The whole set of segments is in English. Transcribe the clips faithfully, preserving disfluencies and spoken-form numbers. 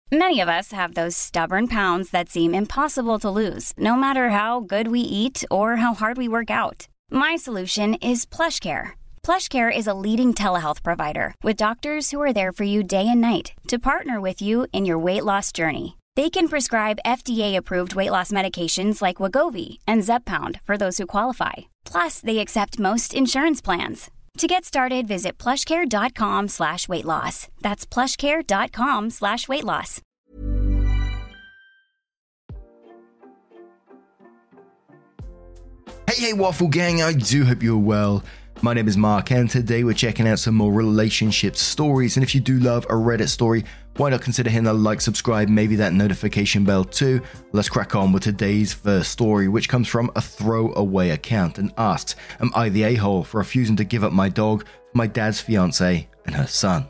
Many of us have those stubborn pounds that seem impossible to lose, no matter how good we eat or how hard we work out. My solution is PlushCare. PlushCare is a leading telehealth provider with doctors who are there for you day and night to partner with you in your weight loss journey. They can prescribe F D A-approved weight loss medications like Wegovy and Zepbound for those who qualify. Plus, they accept most insurance plans. To get started, visit plushcare.com slash weight loss. That's plushcare.com slash weight loss. Hey, hey, Waffle Gang, I do hope you're well. My name is Mark, and today we're checking out some more relationship stories. And if you do love a Reddit story, why not consider hitting that like, subscribe, maybe that notification bell too. Let's crack on with today's first story, which comes from a throwaway account and asks, am I the a-hole for refusing to give up my dog for my dad's fiance and her son?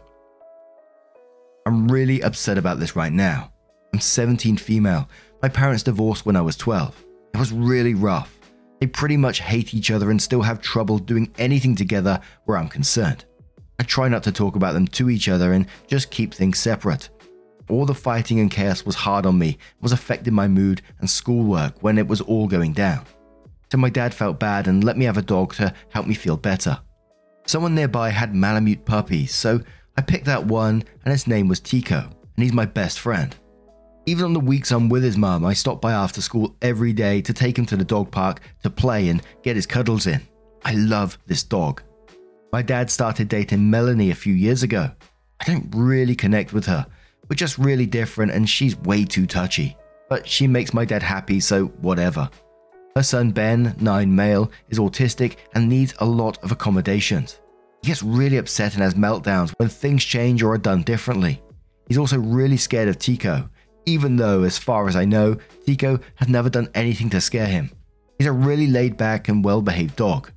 I'm really upset about this right now. I'm seventeen female. My parents divorced when I was twelve. It was really rough. They pretty much hate each other and still have trouble doing anything together where I'm concerned. I try not to talk about them to each other and just keep things separate. All the fighting and chaos was hard on me, was affecting my mood and schoolwork when it was all going down. So my dad felt bad and let me have a dog to help me feel better. Someone nearby had Malamute puppies, so I picked out one and his name was Tico, and he's my best friend. Even on the weeks I'm with his mum, I stop by after school every day to take him to the dog park to play and get his cuddles in. I love this dog. My dad started dating Melanie a few years ago. I don't really connect with her. We're just really different and she's way too touchy. But she makes my dad happy, so whatever. Her son Ben, nine male, is autistic and needs a lot of accommodations. He gets really upset and has meltdowns when things change or are done differently. He's also really scared of Tico, even though, as far as I know, Tico has never done anything to scare him. He's a really laid-back and well-behaved dog.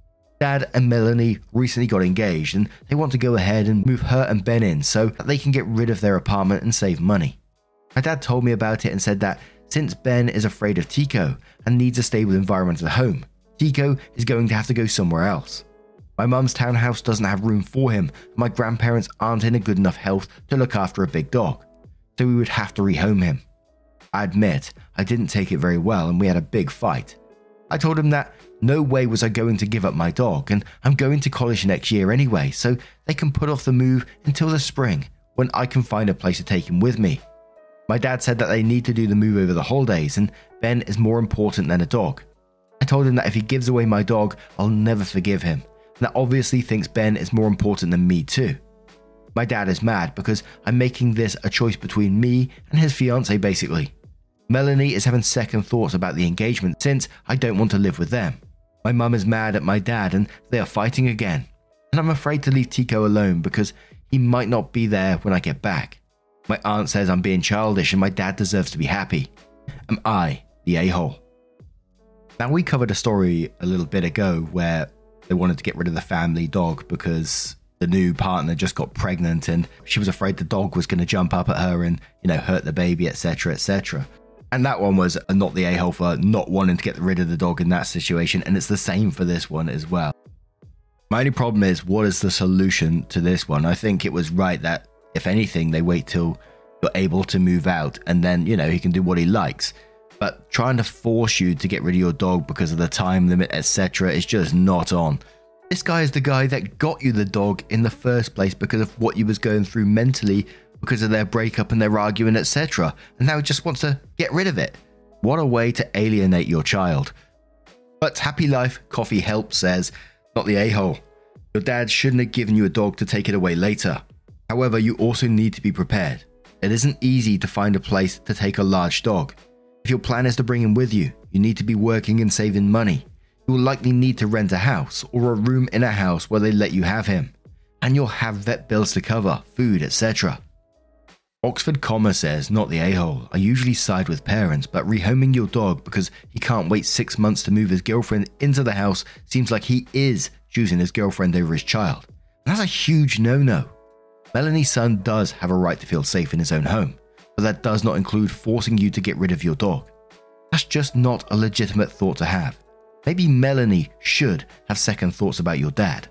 Dad and Melanie recently got engaged and they want to go ahead and move her and Ben in so that they can get rid of their apartment and save money. My dad told me about it and said that since Ben is afraid of Tico and needs a stable environment at home, Tico is going to have to go somewhere else. My mum's townhouse doesn't have room for him, and my grandparents aren't in a good enough health to look after a big dog, so we would have to rehome him. I admit, I didn't take it very well and we had a big fight. I told him that no way was I going to give up my dog, and I'm going to college next year anyway, so they can put off the move until the spring when I can find a place to take him with me. My dad said that they need to do the move over the holidays and Ben is more important than a dog. I told him that if he gives away my dog, I'll never forgive him, and that obviously thinks Ben is more important than me too. My dad is mad because I'm making this a choice between me and his fiance basically. Melanie is having second thoughts about the engagement since I don't want to live with them. My mum is mad at my dad and they are fighting again. And I'm afraid to leave Tico alone because he might not be there when I get back. My aunt says I'm being childish and my dad deserves to be happy. Am I the a-hole? Now, we covered a story a little bit ago where they wanted to get rid of the family dog because the new partner just got pregnant and she was afraid the dog was going to jump up at her and, you know, hurt the baby, et cetera, et cetera. And that one was not the a-hole for not wanting to get rid of the dog in that situation, and it's the same for this one as well. My only problem is, what is the solution to this one? I think it was right that, if anything, they wait till you're able to move out and then, you know, he can do what he likes. But trying to force you to get rid of your dog because of the time limit, et cetera is just not on. This guy is the guy that got you the dog in the first place because of what you was going through mentally because of their breakup and their arguing, et cetera. And now he just wants to get rid of it. What a way to alienate your child. But Happy Life Coffee Help says, not the a-hole. Your dad shouldn't have given you a dog to take it away later. However, you also need to be prepared. It isn't easy to find a place to take a large dog. If your plan is to bring him with you, you need to be working and saving money. You will likely need to rent a house or a room in a house where they let you have him. And you'll have vet bills to cover, food, et cetera. Oxford Comma says, not the a-hole. I usually side with parents, but rehoming your dog because he can't wait six months to move his girlfriend into the house seems like he is choosing his girlfriend over his child. And that's a huge no-no. Melanie's son does have a right to feel safe in his own home, but that does not include forcing you to get rid of your dog. That's just not a legitimate thought to have. Maybe Melanie should have second thoughts about your dad.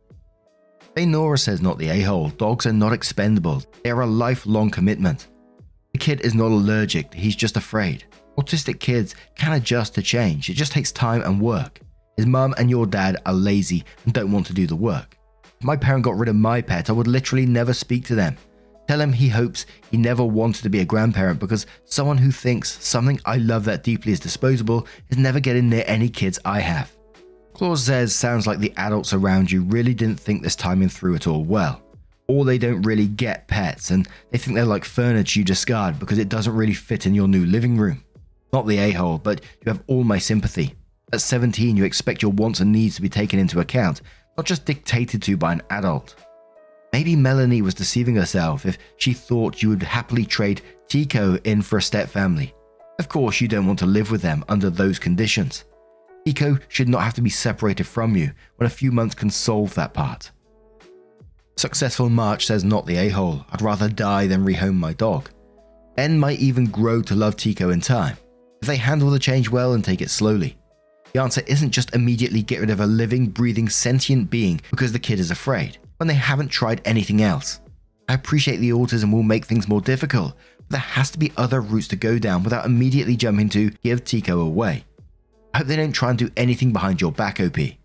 Nora says, not the a-hole. Dogs are not expendable. They are a lifelong commitment. The kid is not allergic, he's just afraid. Autistic kids can adjust to change, it just takes time and work. His mum and your dad are lazy and don't want to do the work. If my parent got rid of my pet, I would literally never speak to them. Tell him he hopes he never wanted to be a grandparent because someone who thinks something I love that deeply is disposable is never getting near any kids I have. Claus says sounds like the adults around you really didn't think this timing through at all well. Or they don't really get pets and they think they're like furniture you discard because it doesn't really fit in your new living room. Not the a-hole, but you have all my sympathy. At seventeen, you expect your wants and needs to be taken into account, not just dictated to by an adult. Maybe Melanie was deceiving herself if she thought you would happily trade Tico in for a stepfamily. Of course, you don't want to live with them under those conditions. Tico should not have to be separated from you when a few months can solve that part. Successful March says not the a-hole, I'd rather die than rehome my dog. Ben might even grow to love Tico in time, if they handle the change well and take it slowly. The answer isn't just immediately get rid of a living, breathing, sentient being because the kid is afraid, when they haven't tried anything else. I appreciate the autism will make things more difficult, but there has to be other routes to go down without immediately jumping to give Tico away. I hope they don't try and do anything behind your back, O P.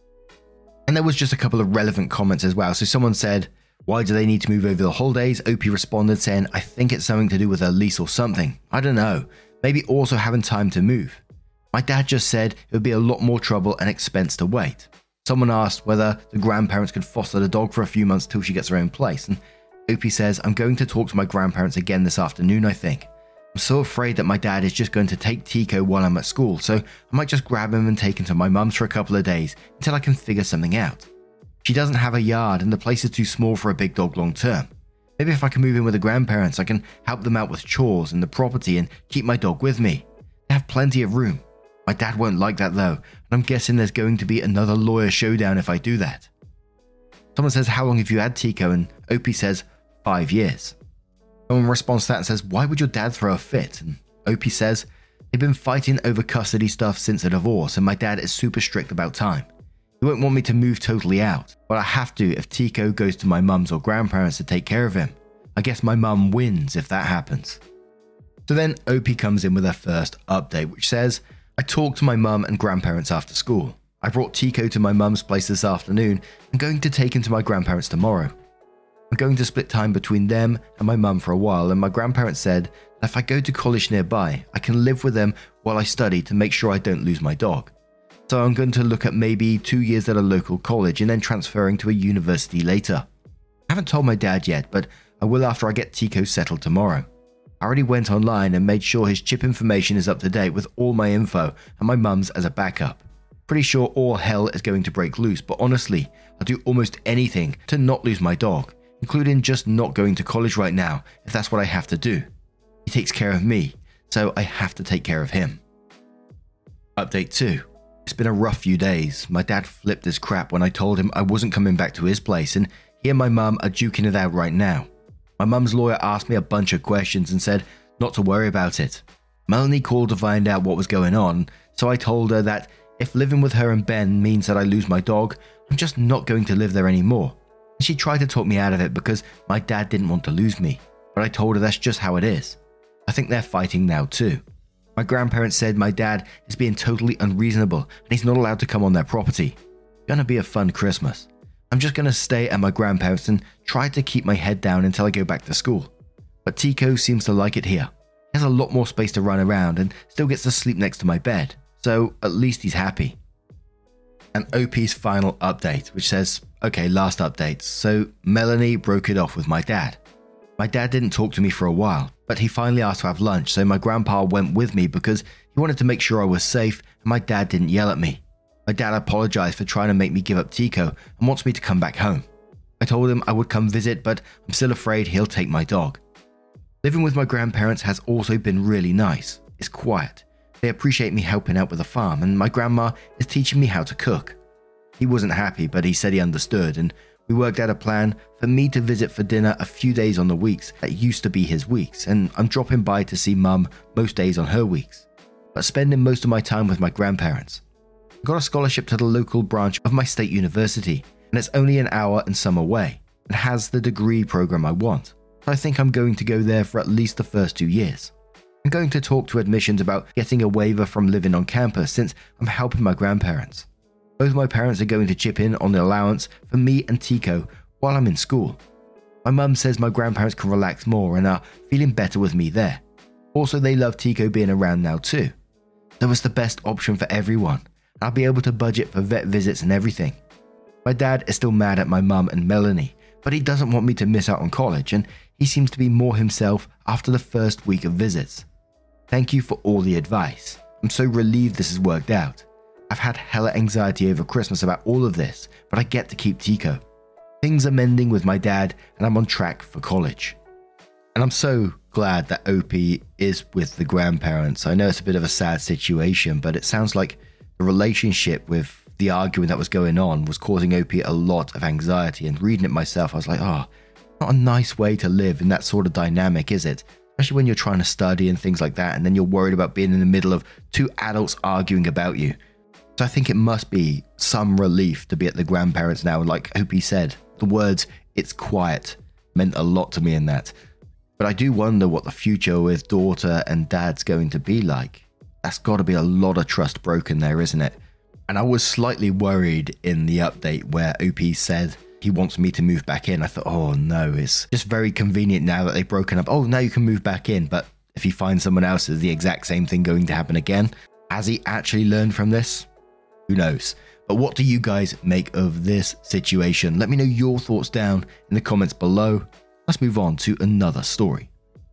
And there was just a couple of relevant comments as well. So someone said, why do they need to move over the holidays? O P responded saying, I think it's something to do with their lease or something. I don't know. Maybe also having time to move. My dad just said it would be a lot more trouble and expense to wait. Someone asked whether the grandparents could foster the dog for a few months till she gets her own place. And O P says, I'm going to talk to my grandparents again this afternoon, I think. I'm so afraid that my dad is just going to take Tico while I'm at school, so I might just grab him and take him to my mum's for a couple of days until I can figure something out. She doesn't have a yard and the place is too small for a big dog long term. Maybe if I can move in with the grandparents, I can help them out with chores and the property and keep my dog with me. They have plenty of room. My dad won't like that though, and I'm guessing there's going to be another lawyer showdown if I do that. Someone says, how long have you had Tico? And O P says, five years. Someone responds to that and says, why would your dad throw a fit? And O P says, they've been fighting over custody stuff since the divorce and my dad is super strict about time. He won't want me to move totally out, but I have to if Tico goes to my mum's or grandparents to take care of him. I guess my mum wins if that happens. So then O P comes in with her first update, which says, I talked to my mum and grandparents after school. I brought Tico to my mum's place this afternoon and going to take him to my grandparents tomorrow. I'm going to split time between them and my mum for a while, and my grandparents said that if I go to college nearby, I can live with them while I study to make sure I don't lose my dog. So I'm going to look at maybe two years at a local college and then transferring to a university later. I haven't told my dad yet, but I will after I get Tico settled tomorrow. I already went online and made sure his chip information is up to date with all my info and my mum's as a backup. Pretty sure all hell is going to break loose, but honestly, I'll do almost anything to not lose my dog, including just not going to college right now if that's what I have to do. He takes care of me, so I have to take care of him. Update two. It's been a rough few days. My dad flipped his crap when I told him I wasn't coming back to his place, and he and my mum are duking it out right now. My mum's lawyer asked me a bunch of questions and said not to worry about it. Melanie called to find out what was going on, so I told her that if living with her and Ben means that I lose my dog, I'm just not going to live there anymore. And she tried to talk me out of it because my dad didn't want to lose me, but I told her that's just how it is. I think they're fighting now too. My grandparents said my dad is being totally unreasonable and he's not allowed to come on their property. Gonna be a fun Christmas. I'm just gonna stay at my grandparents and try to keep my head down until I go back to school. But Tico seems to like it here. He has a lot more space to run around and still gets to sleep next to my bed, so at least he's happy. And O P's final update, which says, okay, last update. So Melanie broke it off with my dad. My dad didn't talk to me for a while, but he finally asked to have lunch, so my grandpa went with me because he wanted to make sure I was safe and my dad didn't yell at me. My dad apologized for trying to make me give up Tico and wants me to come back home. I told him I would come visit, but I'm still afraid he'll take my dog. Living with my grandparents has also been really nice. It's quiet. They appreciate me helping out with the farm, and my grandma is teaching me how to cook. He wasn't happy, but he said he understood, and we worked out a plan for me to visit for dinner a few days on the weeks that used to be his weeks, and I'm dropping by to see mum most days on her weeks, but spending most of my time with my grandparents. I got a scholarship to the local branch of my state university, and it's only an hour and some away, and has the degree program I want. so I think I'm going to go there for at least the first two years. I'm going to talk to admissions about getting a waiver from living on campus since I'm helping my grandparents. Both my parents are going to chip in on the allowance for me and Tico while I'm in school. My mum says my grandparents can relax more and are feeling better with me there. Also, they love Tico being around now too. So it's the best option for everyone. I'll be able to budget for vet visits and everything. My dad is still mad at my mum and Melanie, but he doesn't want me to miss out on college, and he seems to be more himself after the first week of visits. Thank you for all the advice. I'm so relieved this has worked out. I've had hella anxiety over Christmas about all of this, but I get to keep Tico. Things are mending with my dad, and I'm on track for college. And I'm so glad that O P is with the grandparents. I know it's a bit of a sad situation, but it sounds like the relationship with the arguing that was going on was causing O P a lot of anxiety. And reading it myself, I was like, oh, not a nice way to live in that sort of dynamic, is it? Especially when you're trying to study and things like that, and then you're worried about being in the middle of two adults arguing about you. So I think it must be some relief to be at the grandparents now. And like O P said, the words, "it's quiet," meant a lot to me in that. But I do wonder what the future with daughter and dad's going to be like. That's got to be a lot of trust broken there, isn't it? And I was slightly worried in the update where O P said he wants me to move back in. I thought, oh no, it's just very convenient now that they've broken up. Oh, now you can move back in. But if he finds someone else, is the exact same thing going to happen again? Has he actually learned from this? Who knows? But what do you guys make of this situation? Let me know your thoughts down in the comments below. Let's move on to another story.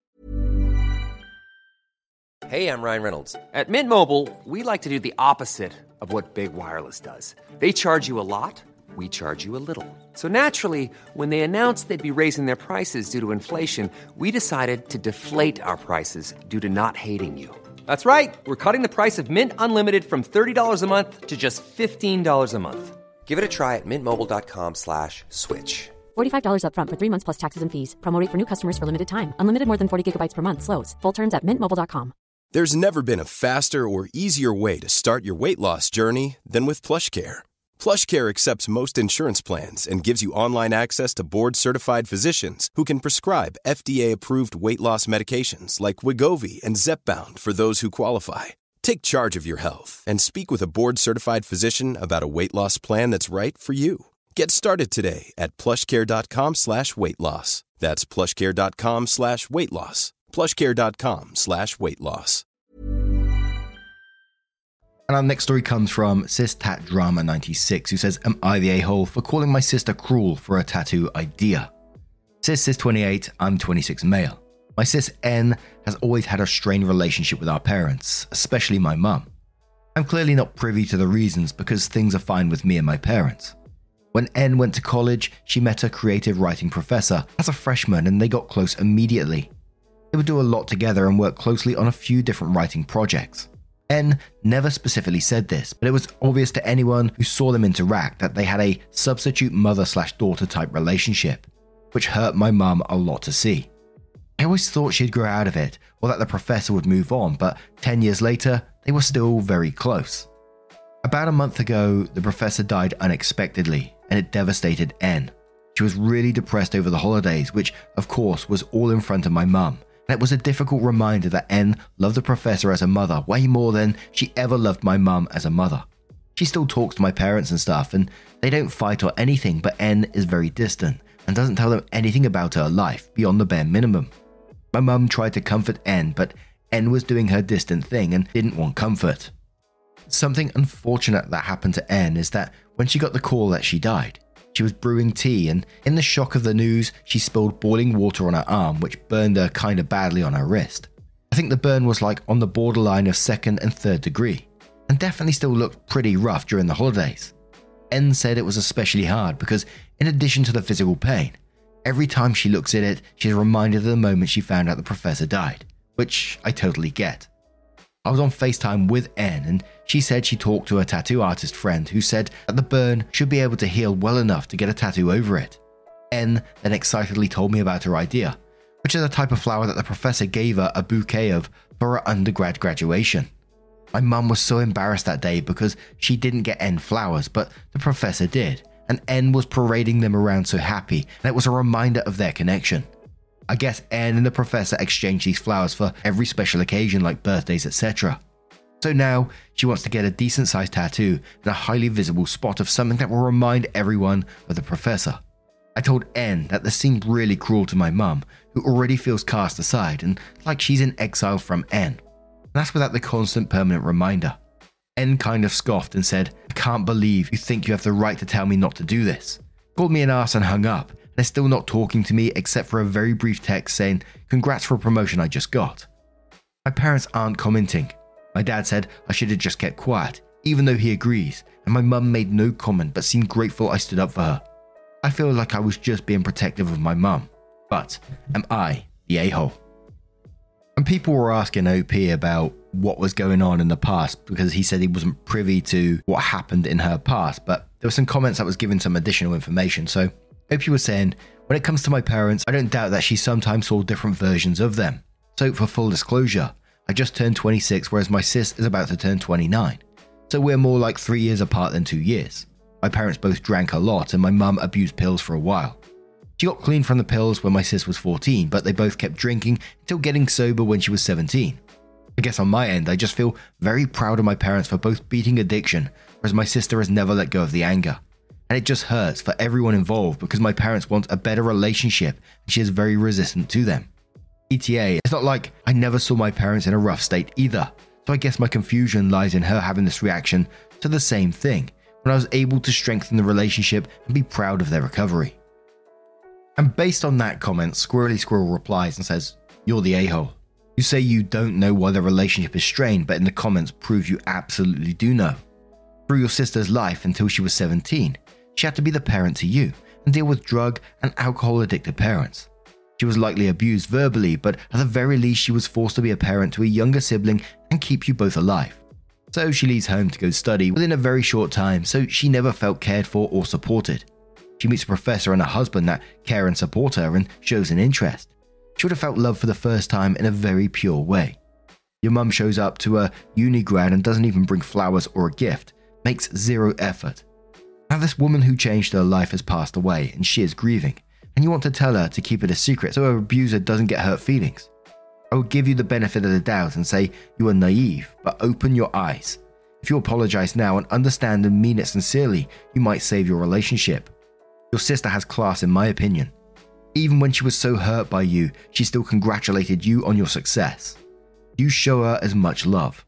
Hey, I'm Ryan Reynolds. At Mint Mobile, we like to do the opposite of what Big Wireless does. They charge you a lot, we charge you a little. So naturally, when they announced they'd be raising their prices due to inflation, we decided to deflate our prices due to not hating you. That's right. We're cutting the price of Mint Unlimited from thirty dollars a month to just fifteen dollars a month. Give it a try at mintmobile.com slash switch. forty-five dollars up front for three months plus taxes and fees. Promo rate for new customers for limited time. Unlimited more than forty gigabytes per month slows. Full terms at mint mobile dot com. There's never been a faster or easier way to start your weight loss journey than with PlushCare. PlushCare accepts most insurance plans and gives you online access to board-certified physicians who can prescribe F D A-approved weight loss medications like Wegovy and Zepbound for those who qualify. Take charge of your health and speak with a board-certified physician about a weight loss plan that's right for you. Get started today at plushcare.com slash weight loss. That's plushcare.com slash weight loss. plushcare.com slash weight loss. And our next story comes from Sis Tat Drama ninety-six, who says, "Am I the a-hole for calling my sister cruel for a tattoo idea?" Sis is twenty-eight, I'm twenty-six male. My sis N has always had a strained relationship with our parents, especially my mum. I'm clearly not privy to the reasons because things are fine with me and my parents. When N went to college, she met a creative writing professor as a freshman and they got close immediately. They would do a lot together and work closely on a few different writing projects. N never specifically said this, but it was obvious to anyone who saw them interact that they had a substitute mother slash daughter type relationship, which hurt my mum a lot to see. I always thought she'd grow out of it, or that the professor would move on, but ten years later, they were still very close. About a month ago, the professor died unexpectedly, and it devastated N. She was really depressed over the holidays, which of course was all in front of my mum. And it was a difficult reminder that N loved the professor as a mother way more than she ever loved my mum as a mother. She still talks to my parents and stuff, and they don't fight or anything, but N is very distant and doesn't tell them anything about her life beyond the bare minimum. My mum tried to comfort N, but N was doing her distant thing and didn't want comfort. Something unfortunate that happened to N is that when she got the call that she died, she was brewing tea, and in the shock of the news, she spilled boiling water on her arm, which burned her kinda badly on her wrist. I think the burn was like on the borderline of second and third degree, and definitely still looked pretty rough during the holidays. N said it was especially hard because, in addition to the physical pain, every time she looks at it, she's reminded of the moment she found out the professor died, which I totally get. I was on FaceTime with N, and she said she talked to a tattoo artist friend who said that the burn should be able to heal well enough to get a tattoo over it. N then excitedly told me about her idea, which is a type of flower that the professor gave her a bouquet of for her undergrad graduation. My mum was so embarrassed that day because she didn't get N flowers, but the professor did, and N was parading them around so happy, and it was a reminder of their connection. I guess N and the professor exchanged these flowers for every special occasion like birthdays, et cetera. So now she wants to get a decent sized tattoo and a highly visible spot of something that will remind everyone of the professor. I told N that this seemed really cruel to my mum, who already feels cast aside and like she's in exile from N. And that's without the constant permanent reminder. N kind of scoffed and said, "I can't believe you think you have the right to tell me not to do this." Called me an arse and hung up, and is still not talking to me except for a very brief text saying, "Congrats for a promotion I just got." My parents aren't commenting. My dad said I should have just kept quiet, even though he agrees, and my mum made no comment but seemed grateful I stood up for her. I feel like I was just being protective of my mum, but am I the a-hole? And people were asking O P about what was going on in the past because he said he wasn't privy to what happened in her past, but there were some comments that was giving some additional information. So O P was saying, when it comes to my parents, I don't doubt that she sometimes saw different versions of them. So for full disclosure, I just turned twenty-six, whereas my sis is about to turn twenty-nine. So we're more like three years apart than two years. My parents both drank a lot and my mum abused pills for a while. She got clean from the pills when my sis was fourteen, but they both kept drinking until getting sober when she was seventeen. I guess on my end, I just feel very proud of my parents for both beating addiction, whereas my sister has never let go of the anger. And it just hurts for everyone involved because my parents want a better relationship and she is very resistant to them. E T A, it's not like I never saw my parents in a rough state either, so I guess my confusion lies in her having this reaction to the same thing when I was able to strengthen the relationship and be proud of their recovery. And based on that comment, Squirrely Squirrel replies and says, "You're the a-hole. You say you don't know why the relationship is strained, but in the comments prove you absolutely do know. Through your sister's life until she was seventeen, she had to be the parent to you and deal with drug and alcohol addicted parents. She was likely abused verbally, but at the very least she was forced to be a parent to a younger sibling and keep you both alive. So she leaves home to go study within a very short time, so she never felt cared for or supported. She meets a professor and a husband that care and support her and shows an interest. She would have felt love for the first time in a very pure way. Your mum shows up to a uni grad and doesn't even bring flowers or a gift, makes zero effort. Now this woman who changed her life has passed away and she is grieving, and you want to tell her to keep it a secret so her abuser doesn't get hurt feelings. I will give you the benefit of the doubt and say you are naive, but open your eyes. If you apologize now and understand and mean it sincerely, you might save your relationship. Your sister has class in my opinion. Even when she was so hurt by you, she still congratulated you on your success. You show her as much love."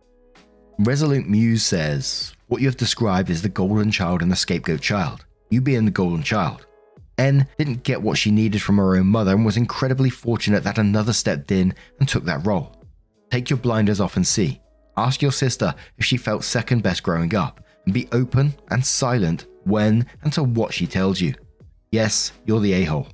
Resolute Muse says, "What you have described is the golden child and the scapegoat child, you being the golden child. N didn't get what she needed from her own mother and was incredibly fortunate that another stepped in and took that role. Take your blinders off and see. Ask your sister if she felt second best growing up, and be open and silent when and to what she tells you. Yes, you're the a-hole."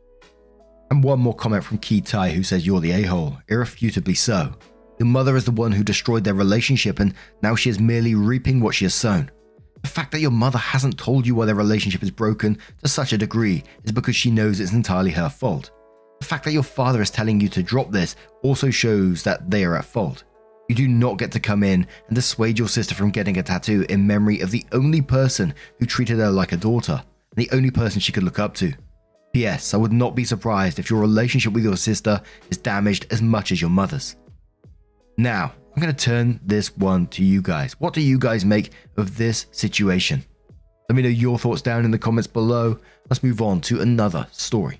And one more comment from Key Tai who says you're the a-hole, irrefutably so. Your mother is the one who destroyed their relationship and now she is merely reaping what she has sown. The fact that your mother hasn't told you why their relationship is broken to such a degree is because she knows it's entirely her fault. The fact that your father is telling you to drop this also shows that they are at fault. You do not get to come in and dissuade your sister from getting a tattoo in memory of the only person who treated her like a daughter, and the only person she could look up to. P S. I would not be surprised if your relationship with your sister is damaged as much as your mother's. Now, I'm going to turn this one to you guys. What do you guys make of this situation? Let me know your thoughts down in the comments below. Let's move on to another story.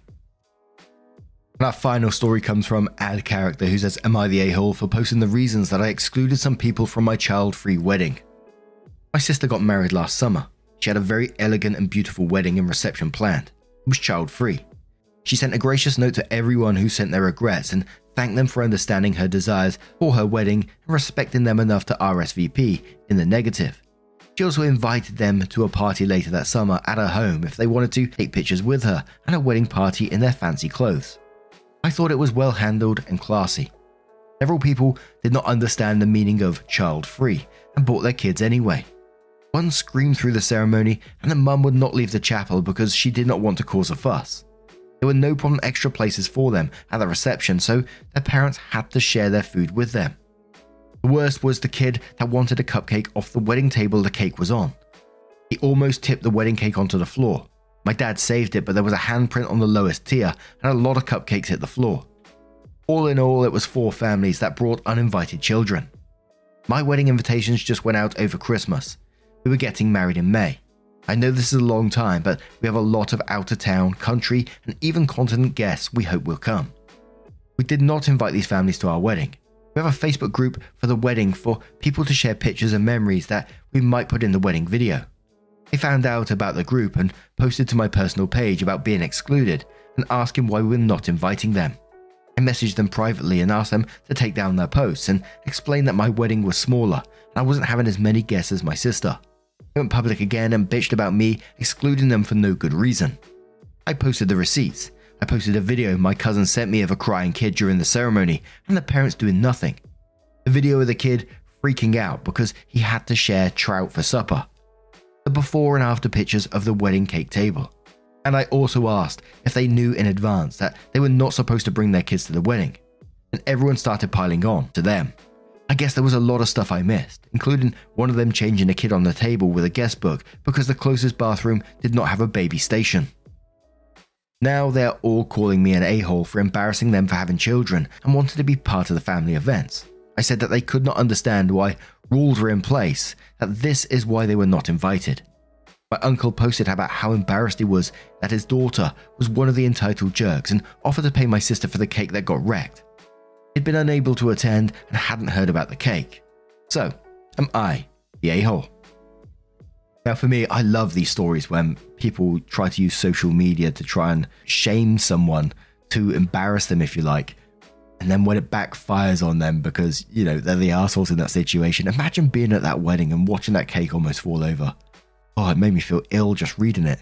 And our final story comes from Ad Character, who says, "Am I the a-hole for posting the reasons that I excluded some people from my child-free wedding? My sister got married last summer. She had a very elegant and beautiful wedding and reception planned. It was child-free. She sent a gracious note to everyone who sent their regrets and thanked them for understanding her desires for her wedding and respecting them enough to R S V P in the negative. She also invited them to a party later that summer at her home if they wanted to take pictures with her and a wedding party in their fancy clothes. I thought it was well handled and classy. Several people did not understand the meaning of child-free and brought their kids anyway. One screamed through the ceremony and the mum would not leave the chapel because she did not want to cause a fuss. There were no problem extra places for them at the reception, so their parents had to share their food with them. The worst was the kid that wanted a cupcake off the wedding table the cake was on. He almost tipped the wedding cake onto the floor. My dad saved it, but there was a handprint on the lowest tier and a lot of cupcakes hit the floor. All in all, it was four families that brought uninvited children. My wedding invitations just went out over Christmas. We were getting married in May. I know this is a long time, but we have a lot of out-of-town, country, and even continent guests we hope will come. We did not invite these families to our wedding. We have a Facebook group for the wedding for people to share pictures and memories that we might put in the wedding video. I found out about the group and posted to my personal page about being excluded and asking why we were not inviting them. I messaged them privately and asked them to take down their posts and explained that my wedding was smaller and I wasn't having as many guests as my sister. They went public again and bitched about me excluding them for no good reason. I posted the receipts. I posted a video my cousin sent me of a crying kid during the ceremony and the parents doing nothing. The video of the kid freaking out because he had to share trout for supper. The before and after pictures of the wedding cake table. And I also asked if they knew in advance that they were not supposed to bring their kids to the wedding. And everyone started piling on to them. I guess there was a lot of stuff I missed, including one of them changing a kid on the table with a guest book because the closest bathroom did not have a baby station. Now they're all calling me an a-hole for embarrassing them for having children and wanted to be part of the family events. I said that they could not understand why rules were in place, that this is why they were not invited. My uncle posted about how embarrassed he was that his daughter was one of the entitled jerks and offered to pay my sister for the cake that got wrecked. He'd been unable to attend and hadn't heard about the cake. So, am I the a-hole? Now for me, I love these stories when people try to use social media to try and shame someone, to embarrass them if you like. And then when it backfires on them because, you know, they're the assholes in that situation. Imagine being at that wedding and watching that cake almost fall over. Oh, it made me feel ill just reading it.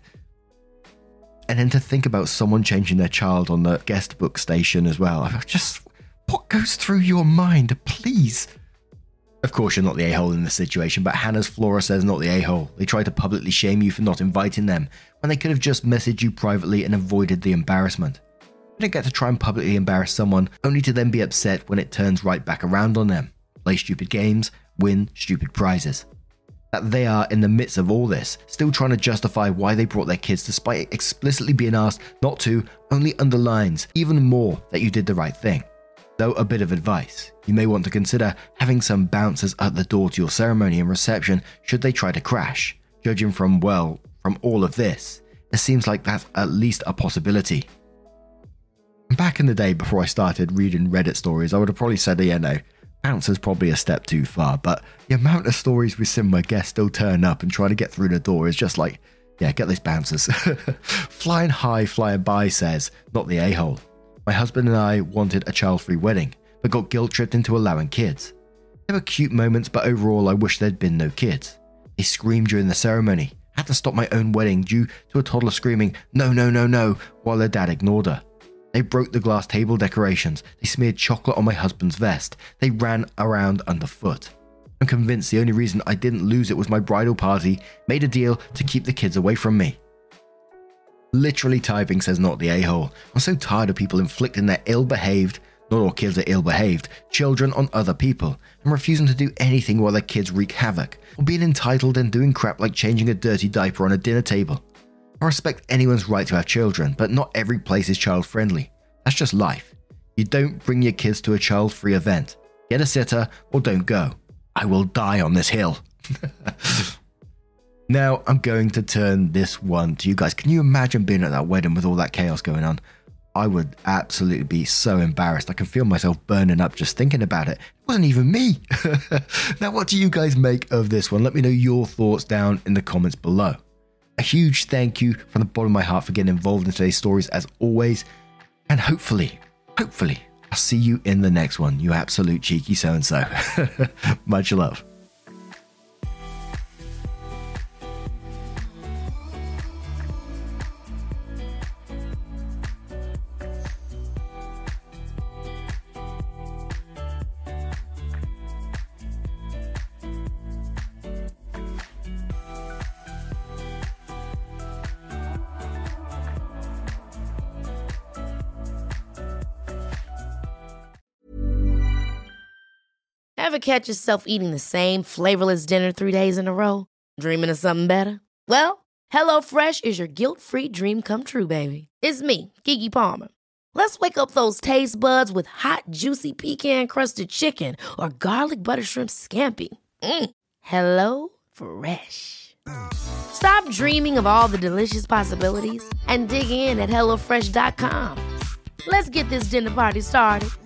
And then to think about someone changing their child on the guest book station as well. Just, what goes through your mind, please? Of course, you're not the a-hole in this situation, but Hannah's Flora says not the a-hole. They try to publicly shame you for not inviting them, when they could have just messaged you privately and avoided the embarrassment. You don't get to try and publicly embarrass someone, only to then be upset when it turns right back around on them. Play stupid games, win stupid prizes. That they are in the midst of all this, still trying to justify why they brought their kids despite explicitly being asked not to, only underlines even more that you did the right thing. Though a bit of advice, you may want to consider having some bouncers at the door to your ceremony and reception should they try to crash. Judging from, well, from all of this, it seems like that's at least a possibility. Back in the day before I started reading Reddit stories, I would have probably said, yeah, no, bouncer's probably a step too far, but the amount of stories we've seen where guests still turn up and try to get through the door is just like, yeah, get those bouncers. Flying high, flying by says, not the a-hole. My husband and I wanted a child-free wedding, but got guilt-tripped into allowing kids. There were cute moments, but overall I wish there'd been no kids. They screamed during the ceremony. I had to stop my own wedding due to a toddler screaming, no, no, no, no, while their dad ignored her. They broke the glass table decorations. They smeared chocolate on my husband's vest. They ran around underfoot. I'm convinced the only reason I didn't lose it was my bridal party made a deal to keep the kids away from me. Literally typing says not the a-hole. I'm so tired of people inflicting their ill-behaved, not all kids are ill-behaved, children on other people and refusing to do anything while their kids wreak havoc, or being entitled and doing crap like changing a dirty diaper on a dinner table. I respect anyone's right to have children, but not every place is child-friendly. That's just life. You don't bring your kids to a child-free event. Get a sitter or don't go. I will die on this hill. Now, I'm going to turn this one to you guys. Can you imagine being at that wedding with all that chaos going on? I would absolutely be so embarrassed. I can feel myself burning up just thinking about it. It wasn't even me. Now, what do you guys make of this one? Let me know your thoughts down in the comments below. A huge thank you from the bottom of my heart for getting involved in today's stories as always. And hopefully, hopefully, I'll see you in the next one, you absolute cheeky so-and-so. Much love. Ever catch yourself eating the same flavorless dinner three days in a row? Dreaming of something better? Well, HelloFresh is your guilt-free dream come true, baby. It's me, Keke Palmer. Let's wake up those taste buds with hot, juicy pecan-crusted chicken or garlic butter shrimp scampi. Mm. Hello Fresh. Stop dreaming of all the delicious possibilities and dig in at hello fresh dot com. Let's get this dinner party started.